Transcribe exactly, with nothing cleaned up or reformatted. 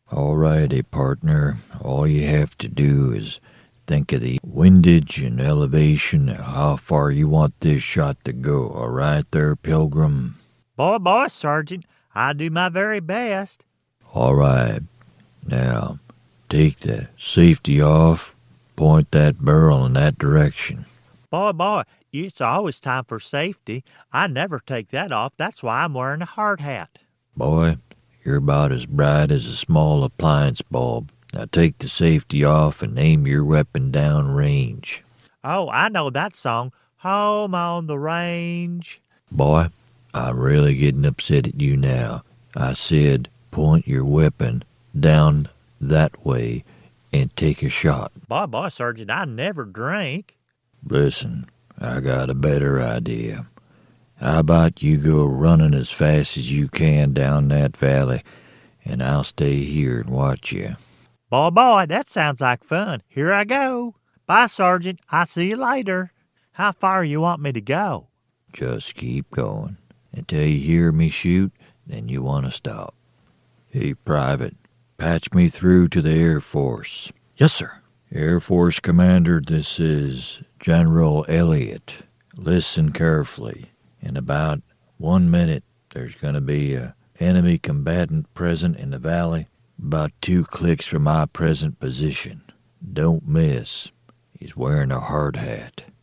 Alrighty, partner. All you have to do is think of the windage and elevation, how far you want this shot to go. All right there, Pilgrim? Boy, boy, Sergeant, I do my very best. All right. Now, take the safety off. Point that barrel in that direction. Boy, boy, it's always time for safety. I never take that off. That's why I'm wearing a hard hat. Boy, you're about as bright as a small appliance bulb. Now take the safety off and aim your weapon down range. Oh, I know that song, Home on the Range. Boy, I'm really getting upset at you now. I said point your weapon down that way and take a shot. Boy, boy, Sergeant, I never drink. Listen, I got a better idea. How about you go running as fast as you can down that valley, and I'll stay here and watch you. Boy, boy, that sounds like fun. Here I go. Bye, Sergeant. I'll see you later. How far you want me to go? Just keep going. Until you hear me shoot, then you want to stop. Hey, Private, patch me through to the Air Force. Yes, sir. Air Force Commander, this is General Elliott. Listen carefully. In about one minute, there's going to be an enemy combatant present in the valley, about two clicks from my present position. Don't miss. He's wearing a hard hat.